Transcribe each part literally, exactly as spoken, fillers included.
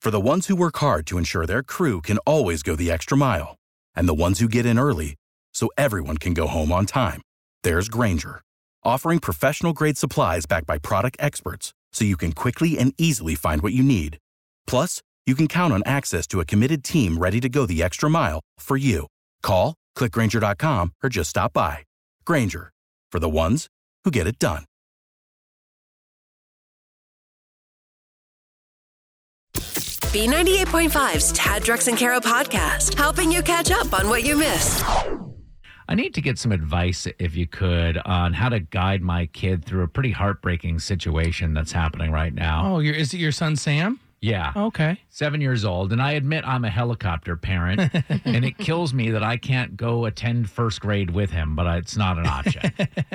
For the ones who work hard to ensure their crew can always go the extra mile, and the ones who get in early so everyone can go home on time, there's Grainger, offering professional-grade supplies backed by product experts so you can quickly and easily find what you need. Plus, you can count on access to a committed team ready to go the extra mile for you. Call, click Grainger dot com, or just stop by. Grainger, for the ones who get it done. B ninety-eight point five's Tad, Drex, and Kara podcast, helping you catch up on what you missed. I need to get some advice, if you could, on how to guide my kid through a pretty heartbreaking situation that's happening right now. Oh, your, is it your son, Sam? Yeah. Okay. Seven years old. And I admit I'm a helicopter parent, and it kills me that I can't go attend first grade with him, but it's not an option.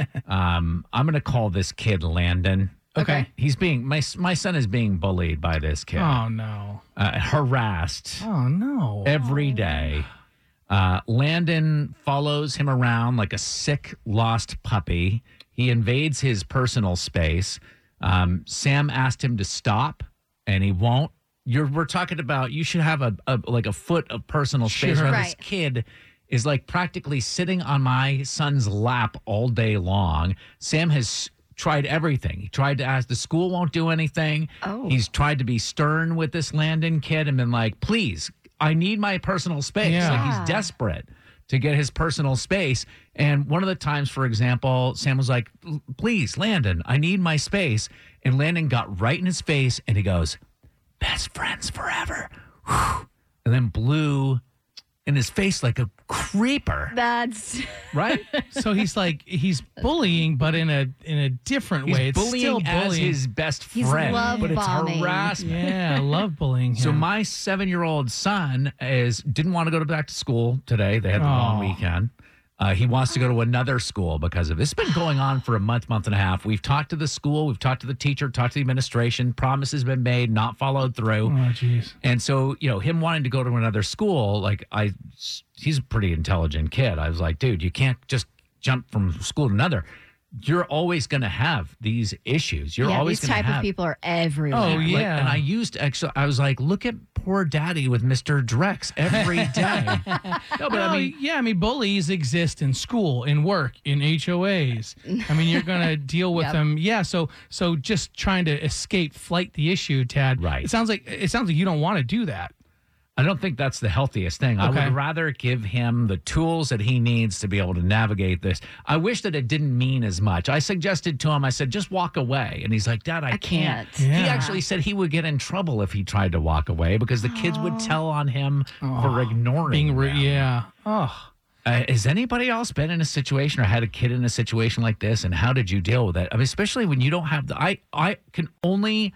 um, I'm going to call this kid Landon. Okay. He's being, my, my son is being bullied by this kid. Oh, no. Uh, harassed. Oh, no. Every day. Uh, Landon follows him around like a sick, lost puppy. He invades his personal space. Um, Sam asked him to stop, and he won't. You're, we're talking about you should have a, a like a foot of personal space. Sure. Where Right. This kid is like practically sitting on my son's lap all day long. Sam has tried everything. He tried to ask. The school won't do anything. Oh. He's tried to be stern with this Landon kid and been like, please, I need my personal space. Yeah. Like he's desperate to get his personal space. And one of the times, for example, Sam was like, please, Landon, I need my space. And Landon got right in his face and he goes, best friends forever. Whew. And then blew in his face like a creeper. That's Right? So he's like, he's bullying, but in a in a different He's way. It's bullying still as bullying. his best He's friend, love but it's bombing. harassment. Yeah, I love bullying him. So my seven-year-old son is didn't want to go to back to school today. They had the long Oh. weekend. Uh, he wants to go to another school because of this. It's been going on for a month, month and a half. We've talked to the school, we've talked to the teacher, talked to the administration. Promises been made, not followed through. Oh, jeez. And so, you know, him wanting to go to another school, like I, he's a pretty intelligent kid. I was like, dude, you can't just jump from school to another. You're always going to have these issues. You're yeah, always these going to type have. of people are everywhere. Oh, Like, yeah. and I used actually, I was like, look at poor daddy with Mister Drex every day. No, but Well, I mean, yeah, I mean, bullies exist in school, in work, in H O As. I mean, you're going to deal with Yep. them. Yeah, so so just trying to escape, flight the issue, Tad. Right. It sounds like it sounds like you don't want to do that. I don't think that's the healthiest thing. I Okay. would rather give him the tools that he needs to be able to navigate this. I wish that it didn't mean as much. I suggested to him, I said, just walk away. And he's like, Dad, I, I can't. He Yeah. actually said he would get in trouble if he tried to walk away because the kids would tell on him for ignoring Being re- them. yeah. Oh. Uh, has anybody else been in a situation or had a kid in a situation like this? And how did you deal with it? I mean, especially when you don't have the, I, I can only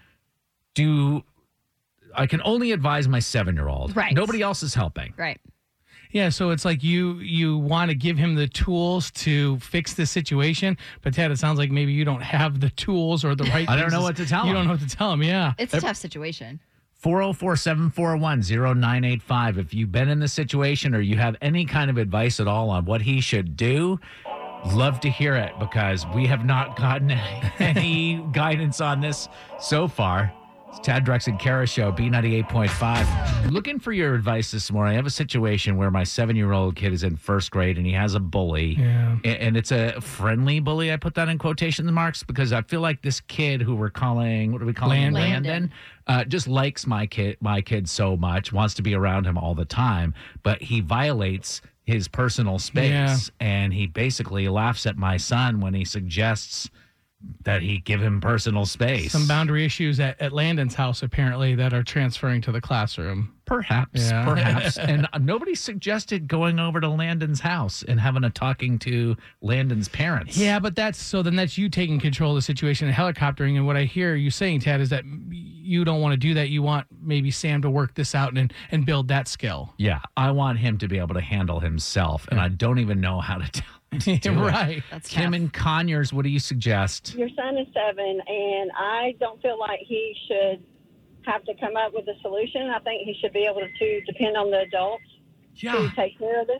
do, I can only advise my seven-year-old. Right. Nobody else is helping. Right. Yeah, so it's like you you want to give him the tools to fix the situation, but Ted, it sounds like maybe you don't have the tools or the right. I don't know pieces. what to tell You him. don't know what to tell him. Yeah. It's a tough situation. four oh four, seven four one, oh nine eight five. If you've been in this situation or you have any kind of advice at all on what he should do, love to hear it because we have not gotten any guidance on this so far. It's Tad, Drex, and Kara Show, B ninety-eight point five. Looking for your advice this morning. I have a situation where my seven-year-old kid is in first grade and he has a bully. Yeah. A- And it's a friendly bully. I put that in quotation marks because I feel like this kid who we're calling, what do we call him? Landon. Landon. Uh, just likes my kid, my kid so much, wants to be around him all the time, but he violates his personal space. Yeah. And he basically laughs at my son when he suggests that he give him personal space. Some boundary issues at, at Landon's house apparently that are transferring to the classroom. Perhaps, Yeah. perhaps. And nobody suggested going over to Landon's house and having a talking to Landon's parents. Yeah, but that's so then that's you taking control of the situation and helicoptering. And what I hear you saying, Tad, is that you don't want to do that. You want maybe Sam to work this out and, and build that skill. Yeah, I want him to be able to handle himself, and I don't even know how to tell him to do it. Right. That's Kim tough. and Conyers, what do you suggest? Your son is seven, and I don't feel like he should have to come up with a solution. I think he should be able to depend on the adults to take care of this.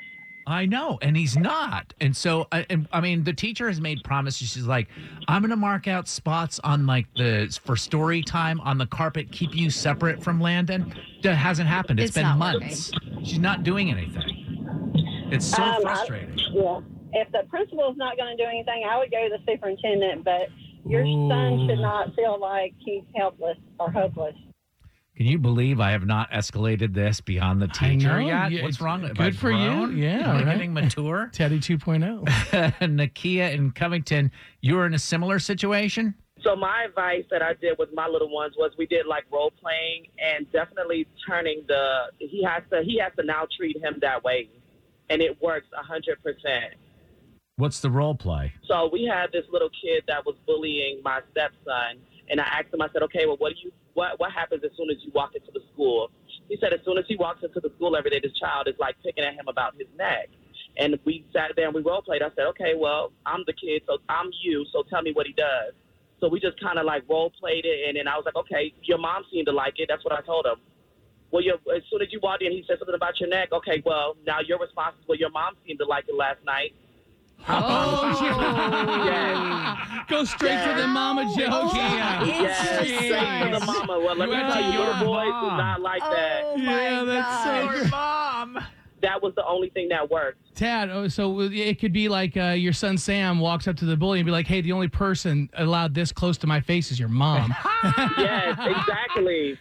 I know, and he's not. And so, I, and, I mean, the teacher has made promises. She's like, I'm going to mark out spots on like the for story time on the carpet, keep you separate from Landon. That hasn't happened. It's It's been not months. She's not doing anything. It's so Um, I- frustrating. Yeah. If the principal's not going to do anything, I would go to the superintendent, but your son should not feel like he's helpless or hopeless. Can you believe I have not escalated this beyond the I teacher know. yet? Yeah, What's it's wrong? Have good I for you. grown? Yeah, Am I right. getting mature? Teddy two point oh. Nakia in Covington, you were in a similar situation? So my advice that I did with my little ones was we did like role playing and definitely turning the he has to he has to now treat him that way, and it works a hundred percent. What's the role play? So we had this little kid that was bullying my stepson, and I asked him. I said, "Okay, well, what do you what what happens as soon as you walk into the school?" He said, "As soon as he walks into the school every day, this child is like picking at him about his neck." And we sat there and we role played. I said, "Okay, well, I'm the kid, so I'm you. So tell me what he does." So we just kind of like role played it, and then I was like, "Okay, your mom seemed to like it." That's what I told him. Well, you as soon as you walked in, he said something about your neck. Okay, well, now your response is, "Well, your mom seemed to like it last night." Oh, Yes. Go straight Yes. to the mama joke. Yeah. Yes, It's straight to the mama. Well, let You me went tell to you, your little boys mom. do not like that. Oh my Yeah, that's so gosh. great. Mom. That was the only thing that worked. Tad, oh, so it could be like uh, your son Sam walks up to the bully and be like, "Hey, the only person allowed this close to my face is your mom." Yes, exactly.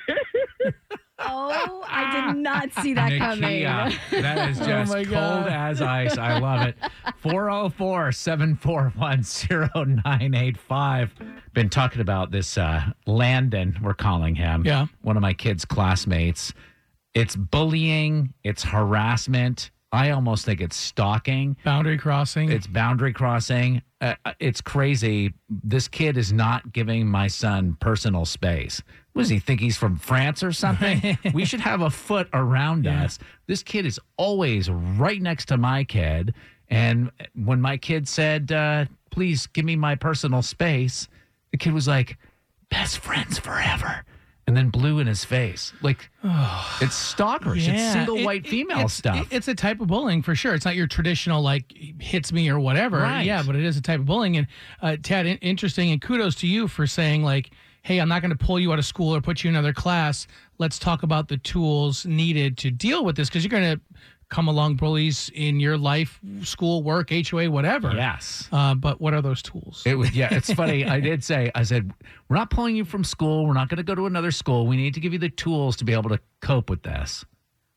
Oh, I did not see that coming. Nakia, that is Oh just my cold God. as ice. I love it. four oh four, seven four one, oh nine eight five. Been talking about this uh, Landon, we're calling him. Yeah. One of my kids' classmates. It's bullying. It's harassment. I almost think it's stalking. Boundary crossing. It's boundary crossing. Uh, it's crazy. This kid is not giving my son personal space. What does he think he's from France or something? We should have a foot around Yeah. us. This kid is always right next to my kid. And when my kid said, uh, please give me my personal space, the kid was like, best friends forever. And then blew in his face. Like, it's stalkerish. It's single It- white it- female it's- stuff. it- It's a type of bullying for sure. It's not your traditional like hits me or whatever. Right. Yeah, but it is a type of bullying. And uh, Tad, in- interesting, and kudos to you for saying like, "Hey, I'm not going to pull you out of school or put you in another class. Let's talk about the tools needed to deal with this because you're going to come along bullies in your life, school, work, H O A, whatever." yes. Uh, but what are those tools? It was, yeah, it's funny. I did say, I said, we're not pulling you from school. We're not going to go to another school. We need to give you the tools to be able to cope with this.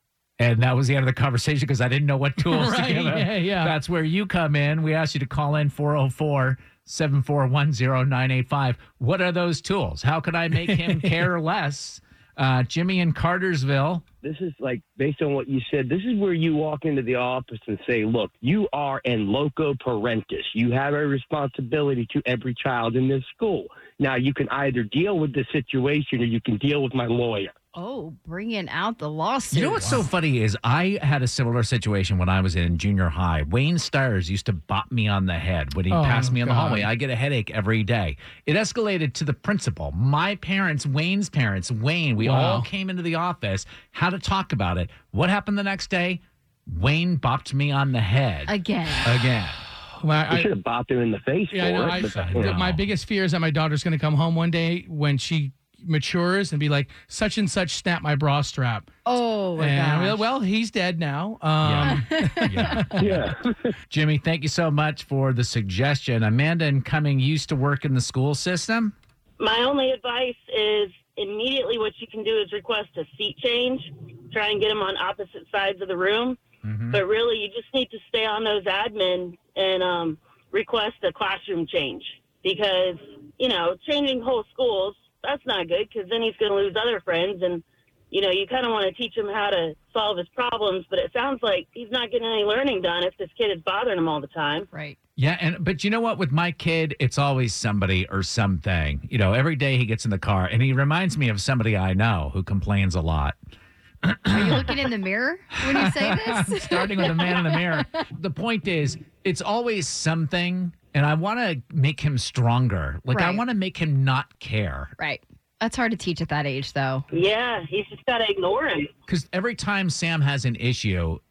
And that was the end of the conversation because I didn't know what tools to Right, give him. yeah, yeah. That's where you come in. We asked you to call in four oh four, seven four one, oh nine eight five. What are those tools? How can I make him care less? Uh, Jimmy in Cartersville. This is like, based on what you said, this is where you walk into the office and say, look, you are in loco parentis. You have a responsibility to every child in this school. Now, you can either deal with the situation or you can deal with my lawyer. Oh, bringing out the lawsuit. You know what's so funny is I had a similar situation when I was in junior high. Wayne Stires used to bop me on the head when he Oh, passed me in the God. hallway. I get a headache every day. It escalated to the principal. My parents, Wayne's parents, Wayne, we Wow. all came into the office, had to talk about it. What happened the next day? Wayne bopped me on the head Again. again. Well, I I- should have bopped him in the face Yeah, I for know. it. I, but that's I the- know. my biggest fear is that my daughter's going to come home one day when she matures and be like, such and such snapped my bra strap. Oh, my And I'll be gosh. like, well, he's dead now. Um, Yeah. yeah. Jimmy, thank you so much for the suggestion. Amanda and Cumming used to work in the school system. My only advice is immediately what you can do is request a seat change. Try and get them on opposite sides of the room. Mhm. But really, you just need to stay on those admin and um, request a classroom change because, you know, changing whole schools, that's not good because then he's going to lose other friends. And, you know, you kind of want to teach him how to solve his problems. But it sounds like he's not getting any learning done if this kid is bothering him all the time. Right. Yeah, and but you know what? With my kid, it's always somebody or something. You know, every day he gets in the car, and he reminds me of somebody I know who complains a lot. Are you looking in the mirror when you say this? Starting with the man in the mirror. The point is, it's always something, and I want to make him stronger. Like, I Right. want to make him not care. Right. That's hard to teach at that age, though. Yeah, he's just got to ignore him. Because every time Sam has an issue,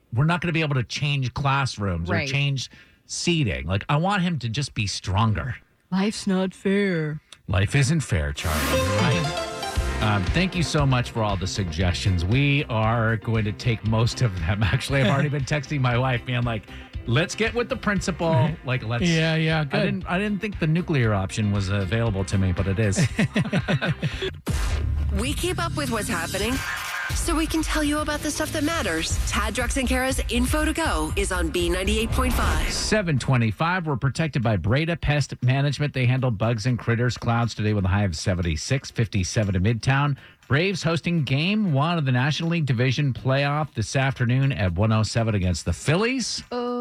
we're not going to be able to change classrooms Right. or change seating. Like, I want him to just be stronger. Life's not fair. Life isn't fair, Charlie. Right. Um, thank you so much for all the suggestions. We are going to take most of them. Actually, I've already been texting my wife, being like, let's get with the principal. Like, let's. Yeah, yeah, good. I didn't. I didn't think the nuclear option was available to me, but it is. We keep up with what's happening so we can tell you about the stuff that matters. Tad, Drex, and Kara's Info to Go is on B ninety-eight point five. seven twenty-five. We're protected by Breda Pest Management. They handle bugs and critters. Clouds today with a high of seventy-six, fifty-seven to Midtown. Braves hosting game one of the National League Division playoff this afternoon at one oh seven against the Phillies.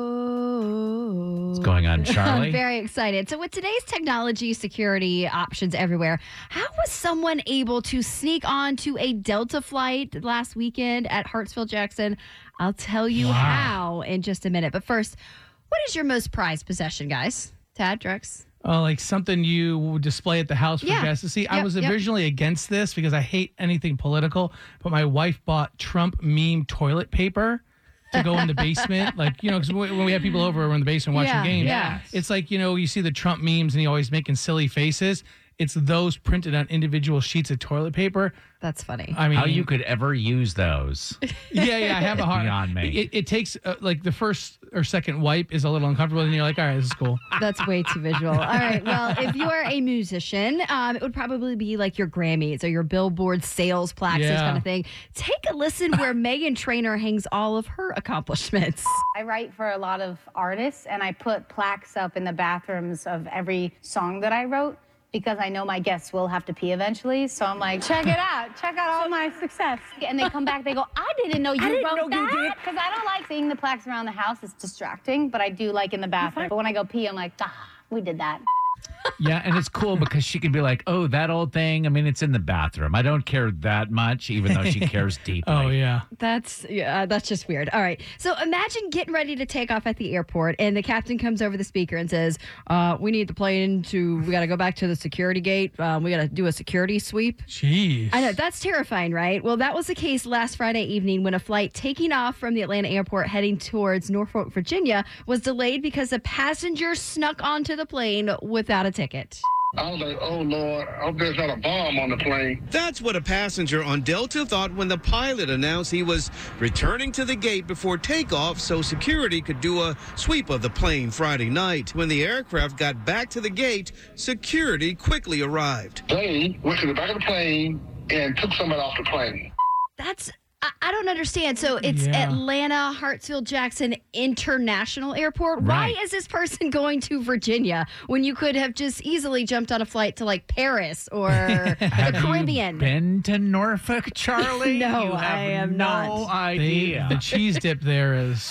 Oh. What's going on, Charlie? I'm very excited. So with today's technology security options everywhere, how was someone able to sneak onto a Delta flight last weekend at Hartsfield-Jackson? I'll tell you Wow. how in just a minute. But first, what is your most prized possession, guys? Tad, Drex? Oh, like something you display at the house for Yeah. guests to see. I Yep, was yep. originally against this because I hate anything political, but my wife bought Trump meme toilet paper to go in the basement. Like, you know, because when we have people over, we're in the basement watching Yeah, games. yeah. It's like, you know, you see the Trump memes and he always making silly faces. It's those printed on individual sheets of toilet paper. That's funny. I mean, How you could ever use those? yeah, yeah, I have a hard. Beyond me. It, it takes uh, like the first or second wipe is a little uncomfortable, and you're like, all right, this is cool. That's way too visual. All right. Well, if you are a musician, um, it would probably be like your Grammys or your Billboard sales plaques, this Yeah. kind of thing. Take a listen where Megan Trainor hangs all of her accomplishments. I write for a lot of artists, and I put plaques up in the bathrooms of every song that I wrote because I know my guests will have to pee eventually. So I'm like, check it out. Check out all my success. And they come back, they go, I didn't know you I didn't wrote know you did. that. Because I don't like seeing the plaques around the house. It's distracting, but I do like in the bathroom. But when I go pee, I'm like, ah, we did that. Yeah, and it's cool because she could be like, oh, that old thing. I mean, it's in the bathroom. I don't care that much, even though she cares deeply. Oh yeah. That's yeah, uh, that's just weird. All right. So imagine getting ready to take off at the airport, and the captain comes over the speaker and says, uh, "We need the plane to. We got to go back to the security gate. Um, we got to do a security sweep." Jeez. I know, that's terrifying, right? Well, that was the case last Friday evening when a flight taking off from the Atlanta airport heading towards Norfolk, Virginia was delayed because a passenger snuck onto the plane without a ticket. I was like, oh, Lord, I hope there's not a bomb on the plane. That's what a passenger on Delta thought when the pilot announced he was returning to the gate before takeoff so security could do a sweep of the plane Friday night. When the aircraft got back to the gate, security quickly arrived. They went to the back of the plane and took somebody off the plane. That's, I, I don't understand. So it's Yeah. Atlanta Hartsfield-Jackson International Airport. Right. Why is this person going to Virginia when you could have just easily jumped on a flight to like Paris or the Have Caribbean? you been to Norfolk, Charlie? No, you have I am no not. They, idea. the cheese dip there is.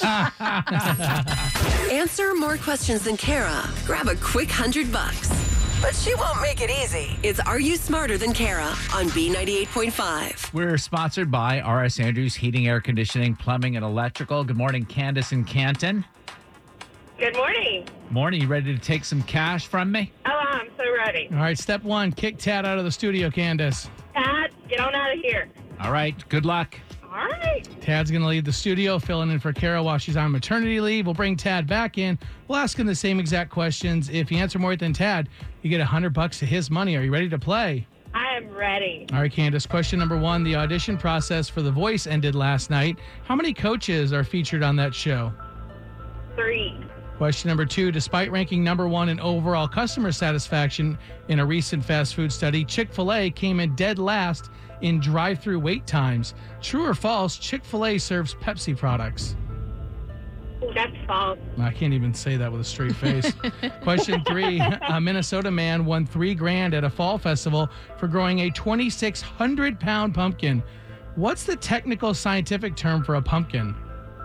Answer more questions than Kara. Grab a quick hundred bucks. But she won't make it easy. It's Are You Smarter Than Kara on B ninety-eight point five. We're sponsored by R S Andrews Heating, Air Conditioning, Plumbing, and Electrical. Good morning, Candace and Canton. Good morning. Morning. You ready to take some cash from me? Oh, I'm so ready. All right, step one, kick Tad out of the studio, Candace. Pat, get on out of here. All right. Good luck. All right. Tad's going to leave the studio, filling in for Kara while she's on maternity leave. We'll bring Tad back in. We'll ask him the same exact questions. If you answer more than Tad, you get one hundred bucks to his money. Are you ready to play? I am ready. All right, Candace. Question number one. The audition process for The Voice ended last night. How many coaches are featured on that show? Three. Question number two. Despite ranking number one in overall customer satisfaction in a recent fast food study, Chick-fil-A came in dead last in drive-through wait times. True or false, Chick-fil-A serves Pepsi products? That's false. I can't even say that with a straight face. Question three. A Minnesota man won three grand at a fall festival for growing a twenty-six hundred pound pumpkin. What's the technical scientific term for a pumpkin?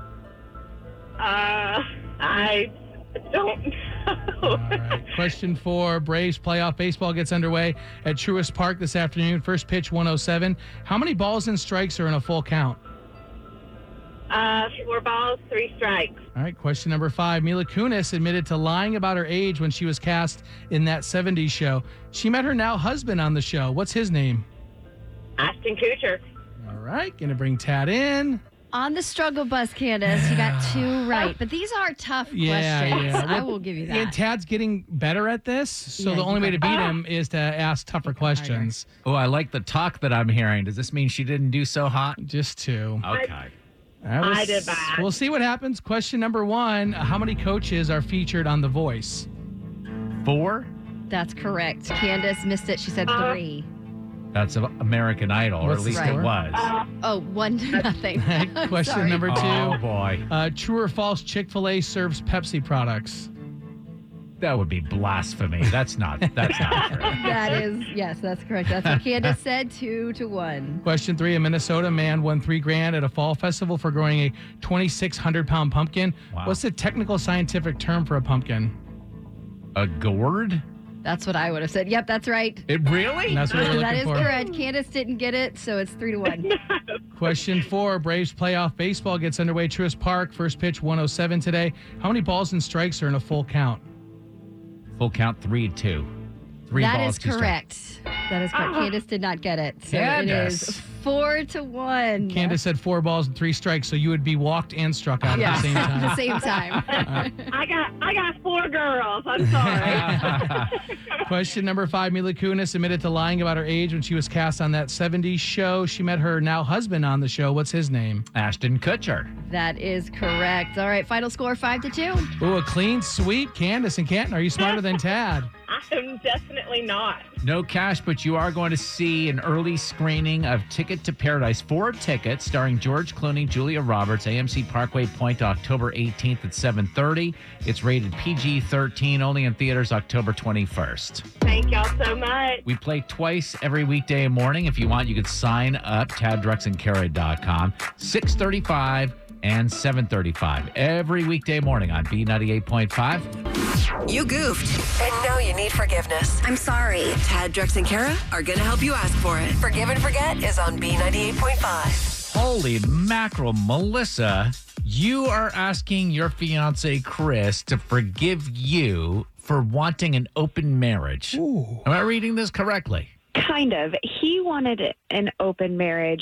Uh, I don't know. All right. Question four. Braves playoff baseball gets underway at Truist Park this afternoon. First pitch, one oh seven. How many balls and strikes are in a full count? Uh, four balls, three strikes. All right. Question number five. Mila Kunis admitted to lying about her age when she was cast in That seventies Show. She met her now husband on the show. What's his name? Ashton Kutcher. All right. Going to bring Tad in. On the struggle bus, Candace, you got two right. But these are tough Yeah, questions. yeah. I will give you that. And Tad's getting better at this, so Yeah, the only you way to beat got- him is to ask tougher questions. Oh, I like the talk that I'm hearing. Does this mean she didn't do so hot? Just two. Okay. All right, we'll I did s- bad. We'll see what happens. Question number one. How many coaches are featured on The Voice? Four? That's correct. Candace missed it. She said three. That's a- American Idol, or What's at the least score? it was. Oh, one to nothing. Question Sorry. number two. Oh, boy. Uh, true or false, Chick-fil-A serves Pepsi products? That would be blasphemy. That's not, that's not true. That is, yes, that's correct. That's what Candace said, two to one. Question three. A Minnesota man won three grand at a fall festival for growing a twenty-six hundred pound pumpkin. Wow. What's the technical scientific term for a pumpkin? A gourd? That's what I would have said. Yep, that's right. It really? That's what we're looking That is for. correct. Candace didn't get it, so it's three to one. Question four. Braves playoff baseball gets underway. Truist Park. First pitch one oh seven today. How many balls and strikes are in a full count? Full count three two. Three That balls, is two strikes. correct. That is correct. Candace did not get it. So it Candace. is four to one. Candace said four balls and three strikes, so you would be walked and struck out Yes, at the same at time. the same time. I got I got four girls. I'm sorry. Question number five. Mila Kunis admitted to lying about her age when she was cast on that seventies show. She met her now husband on the show. What's his name? Ashton Kutcher. That is correct. All right, final score five to two. Ooh, a clean sweep. Candace and Canton, are you smarter than Tad? I'm definitely not. No cash, but you are going to see an early screening of Ticket to Paradise. Four tickets starring George Clooney, Julia Roberts, A M C Parkway Point, October eighteenth at seven thirty. It's rated P G thirteen, only in theaters October twenty-first. Thank y'all so much. We play twice every weekday morning. If you want, you could sign up, tad drex and kara dot com, six thirty-five and seven thirty-five every weekday morning on B ninety-eight point five. You goofed, and now you need forgiveness. I'm sorry. Tad, Drex, and Kara are going to help you ask for it. Forgive and Forget is on B ninety-eight point five. Holy mackerel, Melissa, you are asking your fiance, Chris, to forgive you for wanting an open marriage. Am I reading this correctly? Kind of. He wanted an open marriage.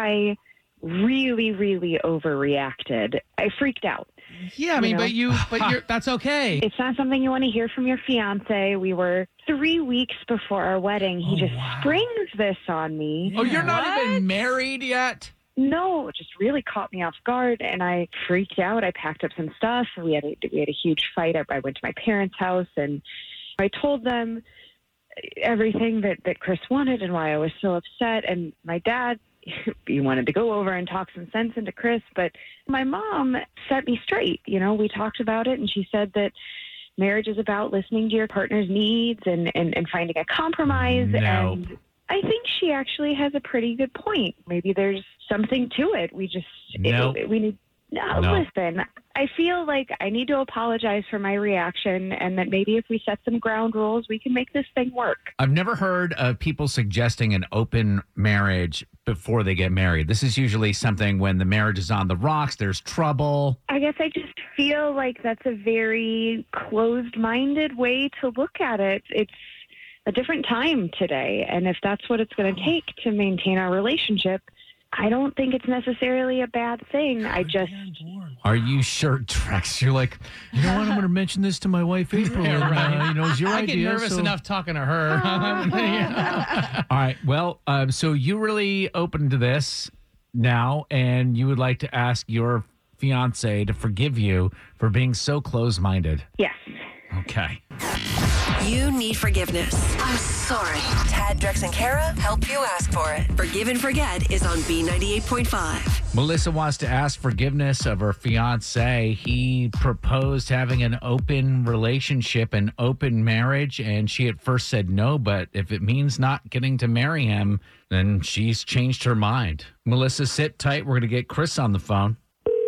I really, really overreacted. I freaked out. Yeah, I mean, You know? but you, but you're, that's okay. It's not something you want to hear from your fiance. We were three weeks before our wedding. He just springs this on me. Oh, you're not even married yet? No, it just really caught me off guard, and I freaked out. I packed up some stuff. We had a, we had a huge fight. I, I went to my parents' house, and I told them everything that, that Chris wanted and why I was so upset. And my dad, he wanted to go over and talk some sense into Chris, but my mom set me straight. You know, we talked about it, and she said that marriage is about listening to your partner's needs and, and, and finding a compromise. No. And I think she actually has a pretty good point. Maybe there's something to it. We just, No. it, we need, no, No. listen, I feel like I need to apologize for my reaction, and that maybe if we set some ground rules, we can make this thing work. I've never heard of people suggesting an open marriage before they get married. This is usually something when the marriage is on the rocks, there's trouble. I guess I just feel like that's a very closed-minded way to look at it. It's a different time today, and if that's what it's going to take to maintain our relationship, I don't think it's necessarily a bad thing. I just... Are you sure, Drex? You're like, you know what? I'm going to mention this to my wife, April. Yeah, and, right. uh, you know, it's your I idea. get nervous so- enough talking to her. All right. Well, um, so you really open to this now, and you would like to ask your fiance to forgive you for being so close-minded. Yes. Okay. You need forgiveness. I'm sorry. Tad, Drex, and Kara help you ask for it. Forgive and Forget is on B ninety-eight point five. Melissa wants to ask forgiveness of her fiance. He proposed having an open relationship, an open marriage, and she at first said no, but if it means not getting to marry him, then she's changed her mind. Melissa, sit tight. We're going to get Chris on the phone.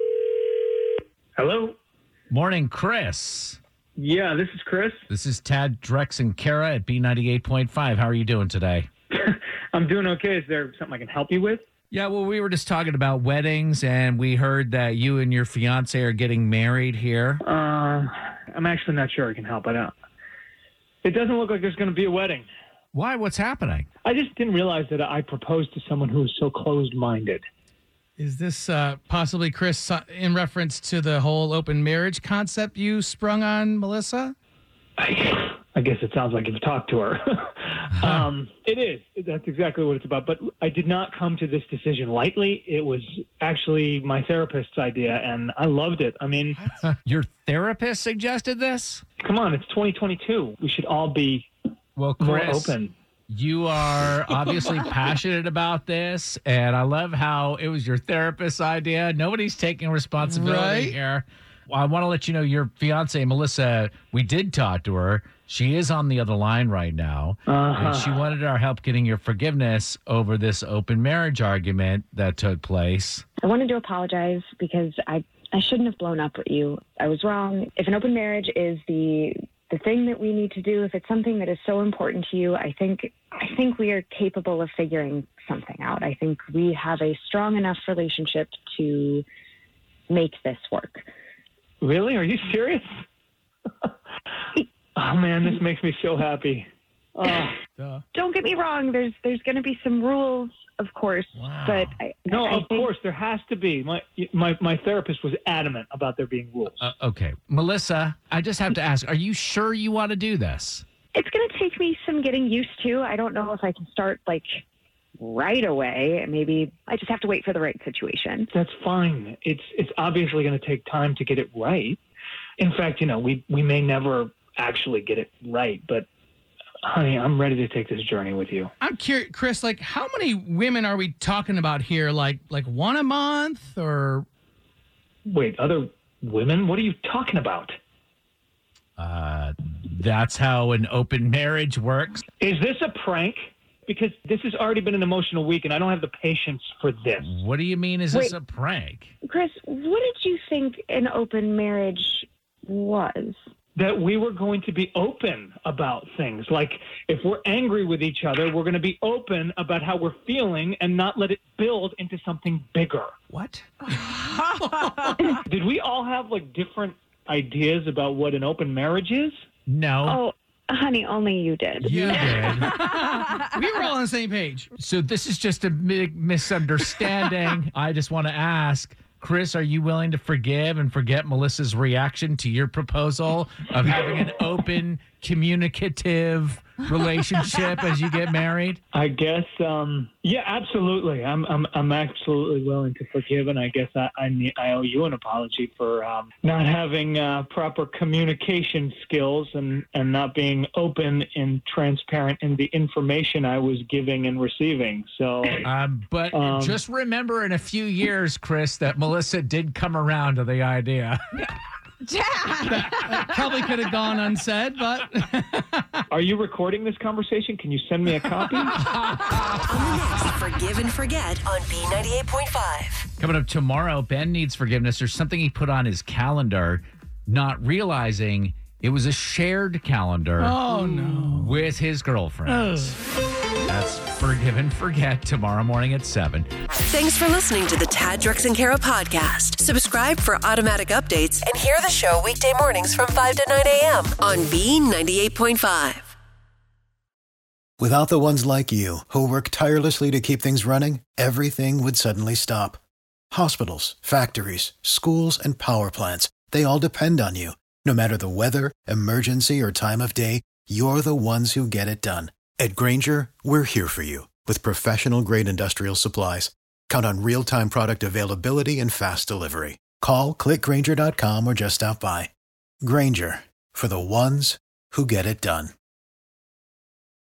Hello? Morning, Chris. Yeah, this is Chris. This is Tad, Drex, and Kara at B ninety-eight point five. How are you doing today? I'm doing okay. Is there something I can help you with? Yeah, well, we were just talking about weddings, and we heard that you and your fiance are getting married here. Uh, I'm actually not sure I can help. I don't. It doesn't look like there's going to be a wedding. Why? What's happening? I just didn't realize that I proposed to someone who was so closed-minded. Is this uh, possibly, Chris, uh, in reference to the whole open marriage concept you sprung on Melissa? I, I guess it sounds like you've talked to her. um, it is. That's exactly what it's about. But I did not come to this decision lightly. It was actually my therapist's idea, and I loved it. I mean, your therapist suggested this? Come on, it's twenty twenty-two. We should all be well, more Chris, open. You are obviously passionate about this, and I love how it was your therapist's idea. Nobody's taking responsibility Right. here. Well, I want to let you know your fiance, Melissa, we did talk to her. She is on the other line right now. Uh-huh. And she wanted our help getting your forgiveness over this open marriage argument that took place. I wanted to apologize because I, I shouldn't have blown up at you. I was wrong. If an open marriage is the the thing that we need to do, if it's something that is so important to you, I think I think we are capable of figuring something out. I think we have a strong enough relationship to make this work. Really? Are you serious? Oh, man, this makes me so happy. Oh. Don't get me wrong. There's there's going to be some rules, of course, but I, No, I of think course, there has to be. My, my, my therapist was adamant about there being rules. Uh, okay. Melissa, I just have to ask, are you sure you want to do this? it's going to take me some getting used to. I don't know if I can start like right away. Maybe I just have to wait for the right situation. That's fine. It's it's obviously going to take time to get it right. In fact, you know, we, we may never actually get it right, but honey, I'm ready to take this journey with you. I'm curious, Chris, like how many women are we talking about here? Like like one a month or Wait, other women? What are you talking about? Uh, that's how an open marriage works. Is this a prank? Because this has already been an emotional week and I don't have the patience for this. What do you mean is this Wait. a prank? Chris, what did you think an open marriage was? That we were going to be open about things. Like, if we're angry with each other, we're going to be open about how we're feeling and not let it build into something bigger. What? Did we all have, like, different ideas about what an open marriage is? No. Oh, honey, only you did. You did. we were all on the same page. So this is just a big misunderstanding. I just want to ask, Chris, are you willing to forgive and forget Melissa's reaction to your proposal of having an open, communicative relationship as you get married? I guess, um, yeah, absolutely. I'm, I'm, I'm absolutely willing to forgive, and I guess I, I, need, I owe you an apology for um, not having uh, proper communication skills and, and not being open and transparent in the information I was giving and receiving. So, um, but um, just remember, in a few years, Chris, that Melissa did come around to the idea. That probably could have gone unsaid, but are you recording this conversation? Can you send me a copy? On the next Forgive and Forget on B ninety-eight point five. Coming up tomorrow, Ben needs forgiveness. There's something he put on his calendar, not realizing it was a shared calendar oh no, with his girlfriends. That's Forgive and Forget tomorrow morning at seven. Thanks for listening to the Tad, Drex, and Kara podcast. Subscribe for automatic updates and hear the show weekday mornings from five to nine a.m. on B ninety-eight point five. Without the ones like you, who work tirelessly to keep things running, everything would suddenly stop. Hospitals, factories, schools, and power plants, they all depend on you. No matter the weather, emergency, or time of day, you're the ones who get it done. At Grainger, we're here for you with professional-grade industrial supplies. Count on real-time product availability and fast delivery. Call, click Grainger dot com, or just stop by. Grainger, for the ones who get it done.